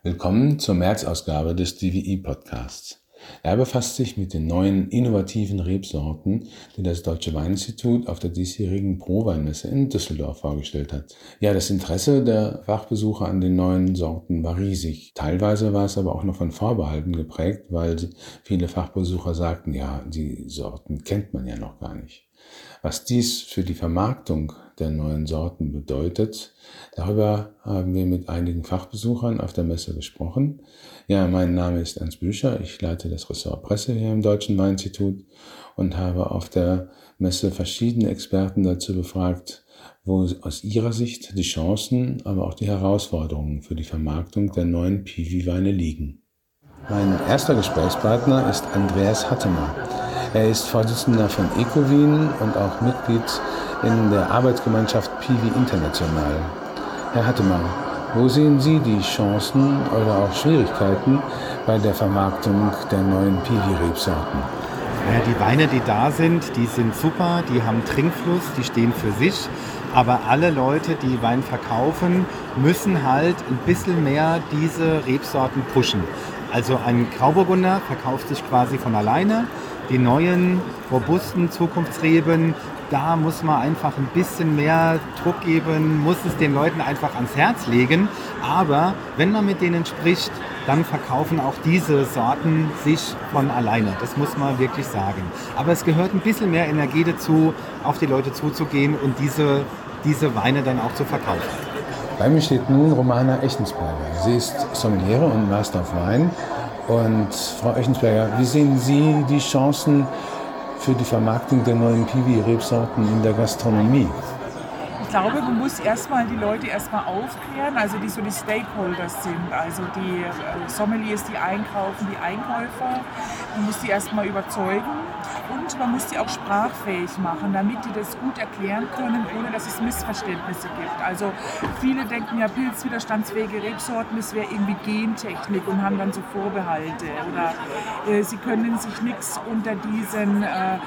Willkommen zur März-Ausgabe des DWI-Podcasts. Er befasst sich mit den neuen innovativen Rebsorten, die das Deutsche Weininstitut auf der diesjährigen Pro-Weinmesse in Düsseldorf vorgestellt hat. Ja, das Interesse der Fachbesucher an den neuen Sorten war riesig. Teilweise war es aber auch noch von Vorbehalten geprägt, weil viele Fachbesucher sagten, ja, die Sorten kennt man ja noch gar nicht. Was dies für die Vermarktung der neuen Sorten bedeutet, darüber haben wir mit einigen Fachbesuchern auf der Messe gesprochen. Ja, mein Name ist Ernst Bücher, ich leite das Ressort Presse hier im Deutschen Weininstitut und habe auf der Messe verschiedene Experten dazu befragt, wo aus ihrer Sicht die Chancen, aber auch die Herausforderungen für die Vermarktung der neuen Piwi-Weine liegen. Mein erster Gesprächspartner ist Andreas Hattemer. Er ist Vorsitzender von Ecowin und auch Mitglied in der Arbeitsgemeinschaft Piwi International. Herr Hattemer, wo sehen Sie die Chancen oder auch Schwierigkeiten bei der Vermarktung der neuen Piwi-Rebsorten? Ja, die Weine, die da sind, die sind super, die haben Trinkfluss, die stehen für sich. Aber alle Leute, die Wein verkaufen, müssen halt ein bisschen mehr diese Rebsorten pushen. Also ein Grauburgunder verkauft sich quasi von alleine. Die neuen, robusten Zukunftsreben, da muss man einfach ein bisschen mehr Druck geben, muss es den Leuten einfach ans Herz legen. Aber wenn man mit denen spricht, dann verkaufen auch diese Sorten sich von alleine. Das muss man wirklich sagen. Aber es gehört ein bisschen mehr Energie dazu, auf die Leute zuzugehen und diese Weine dann auch zu verkaufen. Bei mir steht nun Romana Echensberger. Sie ist Sommeliere und Master of Wine. Und Frau Echensberger, wie sehen Sie die Chancen für die Vermarktung der neuen Piwi-Rebsorten in der Gastronomie? Ich glaube, man muss die Leute aufklären, also die so die Stakeholders sind, also die Sommeliers, die einkaufen, die Einkäufer. Man muss die erstmal überzeugen und man muss die auch sprachfähig machen, damit die das gut erklären können, ohne dass es Missverständnisse gibt. Also viele denken ja, pilzwiderstandsfähige Rebsorten, das wäre irgendwie Gentechnik und haben dann so Vorbehalte. Oder sie können sich nichts unter diesen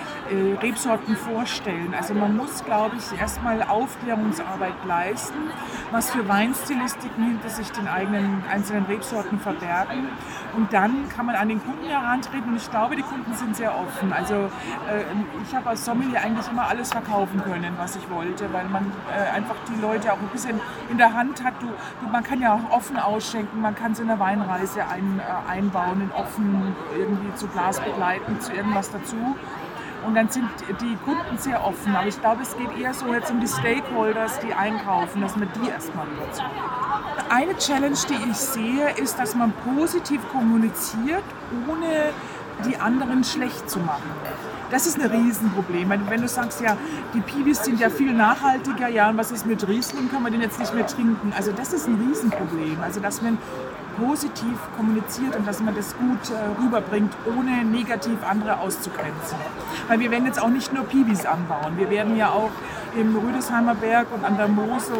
Rebsorten vorstellen. Also man muss, glaube ich, erstmal Aufklärungsarbeit leisten, was für Weinstilistiken hinter sich den einzelnen Rebsorten verbergen. Und dann kann man an den Kunden herantreten und ich glaube, die Kunden sind sehr offen. Also ich habe als Sommelier eigentlich immer alles verkaufen können, was ich wollte, weil man einfach die Leute auch ein bisschen in der Hand hat. Man kann ja auch offen ausschenken, man kann es in der Weinreise einbauen, in offen irgendwie zu Glas begleiten, zu irgendwas dazu. Und dann sind die Kunden sehr offen. Aber ich glaube, es geht eher so jetzt um die Stakeholders, die einkaufen, dass man die erstmal überzeugt. Eine Challenge, die ich sehe, ist, dass man positiv kommuniziert, ohne die anderen schlecht zu machen. Das ist ein Riesenproblem. Wenn du sagst, ja, die Piwis sind ja viel nachhaltiger, ja, und was ist mit Riesling, kann man den jetzt nicht mehr trinken. Also das ist ein Riesenproblem. Also dass man positiv kommuniziert und dass man das gut rüberbringt, ohne negativ andere auszugrenzen. Weil wir werden jetzt auch nicht nur Piwis anbauen. Wir werden ja auch im Rüdesheimer Berg und an der Mosel,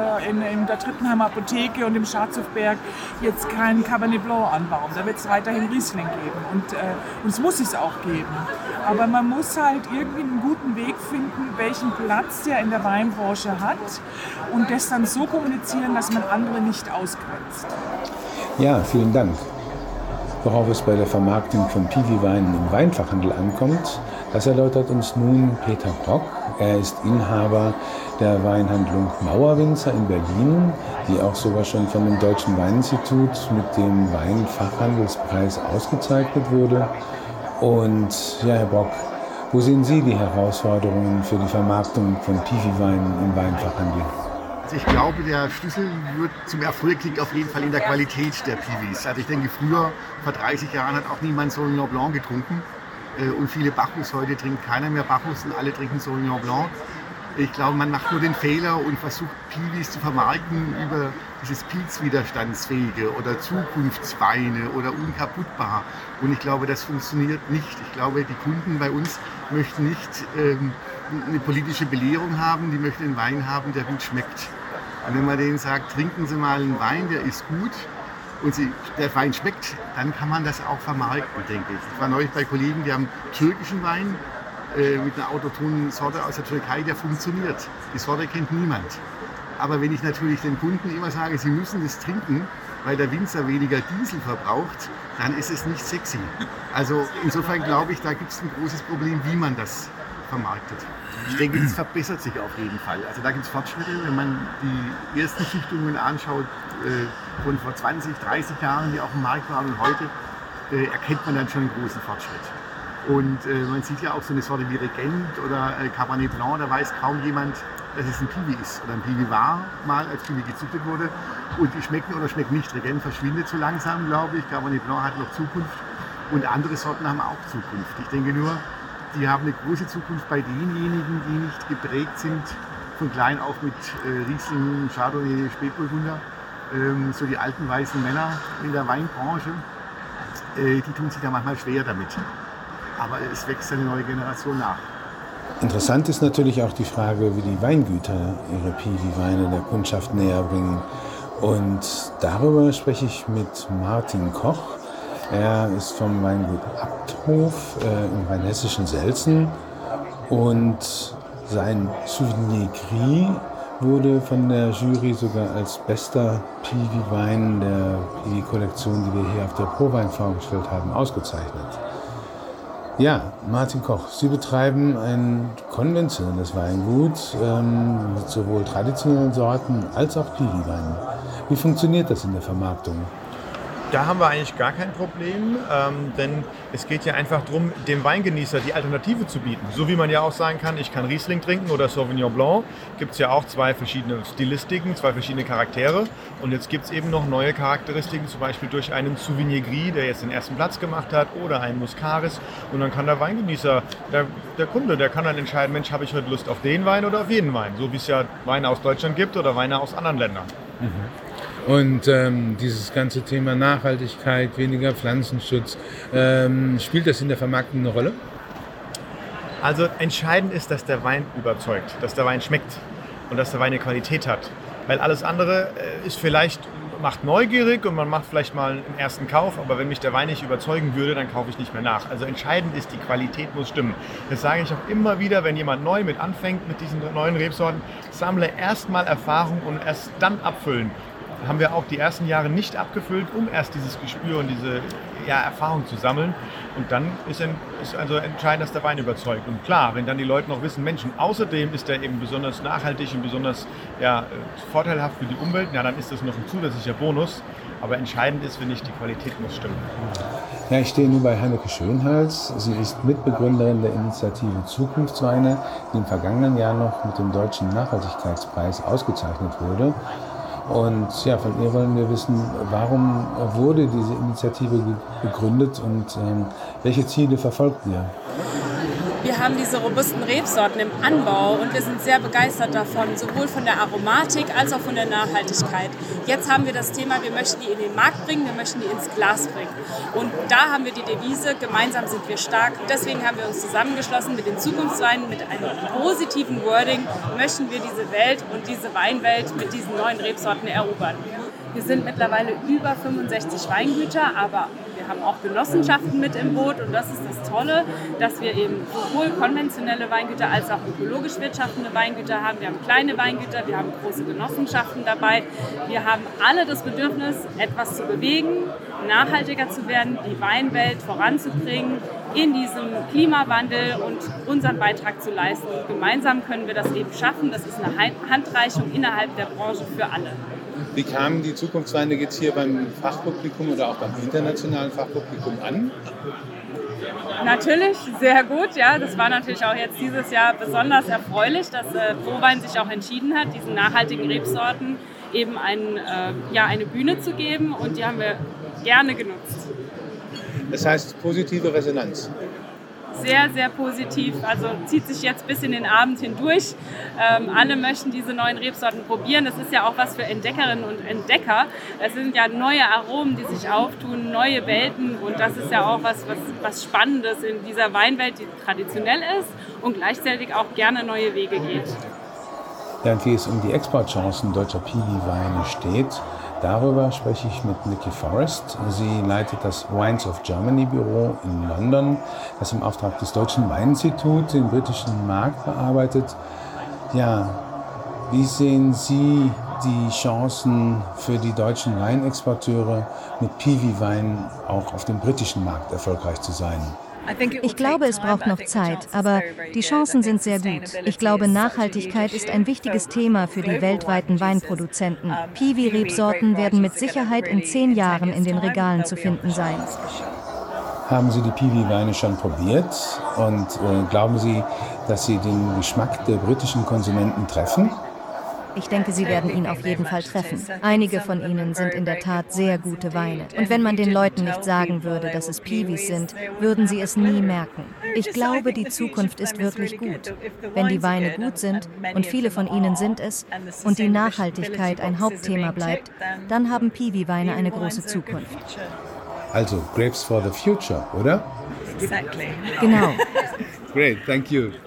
in der Trittenheimer Apotheke und im Scharzhofberg jetzt keinen Cabernet Blanc anbauen. Da wird es weiterhin Riesling geben und es muss es auch geben. Aber man muss halt irgendwie einen guten Weg finden, welchen Platz der in der Weinbranche hat und das dann so kommunizieren, dass man andere nicht ausgrenzt. Ja, vielen Dank. Worauf es bei der Vermarktung von Piwi-Weinen im Weinfachhandel ankommt, das erläutert uns nun Peter Brock. Er ist Inhaber der Weinhandlung Mauerwinzer in Berlin, die auch sogar schon von dem Deutschen Weininstitut mit dem Weinfachhandelspreis ausgezeichnet wurde. Und ja, Herr Brock, wo sehen Sie die Herausforderungen für die Vermarktung von Piwi-Weinen im Weinfachhandel? Also ich glaube, der Schlüssel zum Erfolg liegt auf jeden Fall in der Qualität der Piwis. Also ich denke, früher, vor 30 Jahren, hat auch niemand Sauvignon Blanc getrunken. Und viele Bacchus, heute trinkt keiner mehr Bacchus und alle trinken Sauvignon Blanc. Ich glaube, man macht nur den Fehler und versucht, Piwis zu vermarkten über dieses Pilzwiderstandsfähige oder Zukunftsweine oder unkaputtbar. Und ich glaube, das funktioniert nicht. Ich glaube, die Kunden bei uns möchten nicht eine politische Belehrung haben, die möchten einen Wein haben, der gut schmeckt. Und wenn man denen sagt, trinken Sie mal einen Wein, der ist gut und der Wein schmeckt, dann kann man das auch vermarkten, denke ich. Ich war neulich bei Kollegen, die haben türkischen Wein mit einer autochthonen Sorte aus der Türkei, der funktioniert. Die Sorte kennt niemand. Aber wenn ich natürlich den Kunden immer sage, sie müssen das trinken, weil der Winzer weniger Diesel verbraucht, dann ist es nicht sexy. Also insofern glaube ich, da gibt es ein großes Problem, wie man das vermarktet. Ich denke, das verbessert sich auf jeden Fall. Also da gibt es Fortschritte, wenn man die ersten Züchtungen anschaut, von vor 20, 30 Jahren, die auf dem Markt waren und heute, erkennt man dann schon einen großen Fortschritt. Und man sieht ja auch so eine Sorte wie Regent oder Cabernet Blanc, da weiß kaum jemand, dass es ein Piwi ist oder ein Piwi war, mal als Piwi gezüchtet wurde. Und die schmecken oder schmecken nicht. Regent verschwindet so langsam, glaube ich. Cabernet Blanc hat noch Zukunft und andere Sorten haben auch Zukunft. Ich denke nur, die haben eine große Zukunft bei denjenigen, die nicht geprägt sind von klein auf mit Riesling, Chardonnay, Spätburgunder. So die alten weißen Männer in der Weinbranche, die tun sich da manchmal schwer damit. Aber es wächst eine neue Generation nach. Interessant ist natürlich auch die Frage, wie die Weingüter ihre Piwi-Weine der Kundschaft näher bringen. Und darüber spreche ich mit Martin Koch. Er ist vom Weingut Abthof im rheinhessischen Selzen und sein Souvenir Gris wurde von der Jury sogar als bester Piwi-Wein der Piwi-Kollektion, die wir hier auf der ProWein vorgestellt haben, ausgezeichnet. Ja, Martin Koch, Sie betreiben ein konventionelles Weingut mit sowohl traditionellen Sorten als auch Piwi-Weinen. Wie funktioniert das in der Vermarktung? Da haben wir eigentlich gar kein Problem, denn es geht ja einfach darum, dem Weingenießer die Alternative zu bieten. So wie man ja auch sagen kann, ich kann Riesling trinken oder Sauvignon Blanc, gibt es ja auch zwei verschiedene Stilistiken, zwei verschiedene Charaktere. Und jetzt gibt es eben noch neue Charakteristiken, zum Beispiel durch einen Souvenir Gris, der jetzt den ersten Platz gemacht hat, oder einen Muscaris. Und dann kann der Weingenießer, der Kunde, der kann dann entscheiden, Mensch, habe ich heute Lust auf den Wein oder auf jeden Wein. So wie es ja Weine aus Deutschland gibt oder Weine aus anderen Ländern. Mhm. Und dieses ganze Thema Nachhaltigkeit, weniger Pflanzenschutz, spielt das in der Vermarktung eine Rolle? Also entscheidend ist, dass der Wein überzeugt, dass der Wein schmeckt und dass der Wein eine Qualität hat. Weil alles andere ist vielleicht, macht neugierig und man macht vielleicht mal einen ersten Kauf, aber wenn mich der Wein nicht überzeugen würde, dann kaufe ich nicht mehr nach. Also entscheidend ist, die Qualität muss stimmen. Das sage ich auch immer wieder, wenn jemand neu mit anfängt mit diesen neuen Rebsorten, sammle erstmal Erfahrung und erst dann abfüllen. Haben wir auch die ersten Jahre nicht abgefüllt, um erst dieses Gespür und diese Erfahrung zu sammeln. Und dann ist also entscheidend, dass der Wein überzeugt. Und klar, wenn dann die Leute noch wissen, Menschen, außerdem ist der eben besonders nachhaltig und besonders vorteilhaft für die Umwelt, dann ist das noch ein zusätzlicher Bonus. Aber entscheidend ist, finde ich, die Qualität muss stimmen. Ja, ich stehe nun bei Hanneke Schönhals. Sie ist Mitbegründerin der Initiative Zukunftsweine, die im vergangenen Jahr noch mit dem Deutschen Nachhaltigkeitspreis ausgezeichnet wurde. Und ja, von ihr wollen wir wissen, warum wurde diese Initiative gegründet und welche Ziele verfolgt ihr? Wir haben diese robusten Rebsorten im Anbau und wir sind sehr begeistert davon, sowohl von der Aromatik als auch von der Nachhaltigkeit. Jetzt haben wir das Thema, wir möchten die in den Markt bringen, wir möchten die ins Glas bringen. Und da haben wir die Devise, gemeinsam sind wir stark. Deswegen haben wir uns zusammengeschlossen mit den Zukunftsweinen, mit einem positiven Wording, möchten wir diese Welt und diese Weinwelt mit diesen neuen Rebsorten erobern. Wir sind mittlerweile über 65 Weingüter, aber wir haben auch Genossenschaften mit im Boot und das ist das Tolle, dass wir eben sowohl konventionelle Weingüter als auch ökologisch wirtschaftende Weingüter haben. Wir haben kleine Weingüter, wir haben große Genossenschaften dabei. Wir haben alle das Bedürfnis, etwas zu bewegen, nachhaltiger zu werden, die Weinwelt voranzubringen, in diesem Klimawandel und unseren Beitrag zu leisten. Und gemeinsam können wir das eben schaffen. Das ist eine Handreichung innerhalb der Branche für alle. Wie kamen die Zukunftsweine jetzt hier beim Fachpublikum oder auch beim internationalen Fachpublikum an? Natürlich, sehr gut. Ja, das war natürlich auch jetzt dieses Jahr besonders erfreulich, dass ProWein sich auch entschieden hat, diesen nachhaltigen Rebsorten eben eine Bühne zu geben und die haben wir gerne genutzt. Das heißt positive Resonanz. Sehr, sehr positiv. Also zieht sich jetzt bis in den Abend hindurch. Alle möchten diese neuen Rebsorten probieren. Das ist ja auch was für Entdeckerinnen und Entdecker. Es sind ja neue Aromen, die sich auftun, neue Welten. Und das ist ja auch was Spannendes in dieser Weinwelt, die traditionell ist und gleichzeitig auch gerne neue Wege geht. Ja, wie es um die Exportchancen deutscher Piwi-Weine steht, darüber spreche ich mit Nikki Forrest. Sie leitet das Wines of Germany Büro in London, das im Auftrag des Deutschen Weininstituts den britischen Markt bearbeitet. Ja, Wie sehen Sie die Chancen für die deutschen Weinexporteure, mit Piwi-Wein auch auf dem britischen Markt erfolgreich zu sein? Ich glaube, es braucht noch Zeit, aber die Chancen sind sehr gut. Ich glaube, Nachhaltigkeit ist ein wichtiges Thema für die weltweiten Weinproduzenten. Piwi-Rebsorten werden mit Sicherheit in 10 Jahren in den Regalen zu finden sein. Haben Sie die Piwi-Weine schon probiert und glauben Sie, dass sie den Geschmack der britischen Konsumenten treffen? Ich denke, Sie werden ihn auf jeden Fall treffen. Einige von ihnen sind in der Tat sehr gute Weine. Und wenn man den Leuten nicht sagen würde, dass es Piwis sind, würden sie es nie merken. Ich glaube, die Zukunft ist wirklich gut. Wenn die Weine gut sind, und viele von ihnen sind es, und die Nachhaltigkeit ein Hauptthema bleibt, dann haben Piwi-Weine eine große Zukunft. Also Grapes for the Future, oder? Genau. Great, thank you.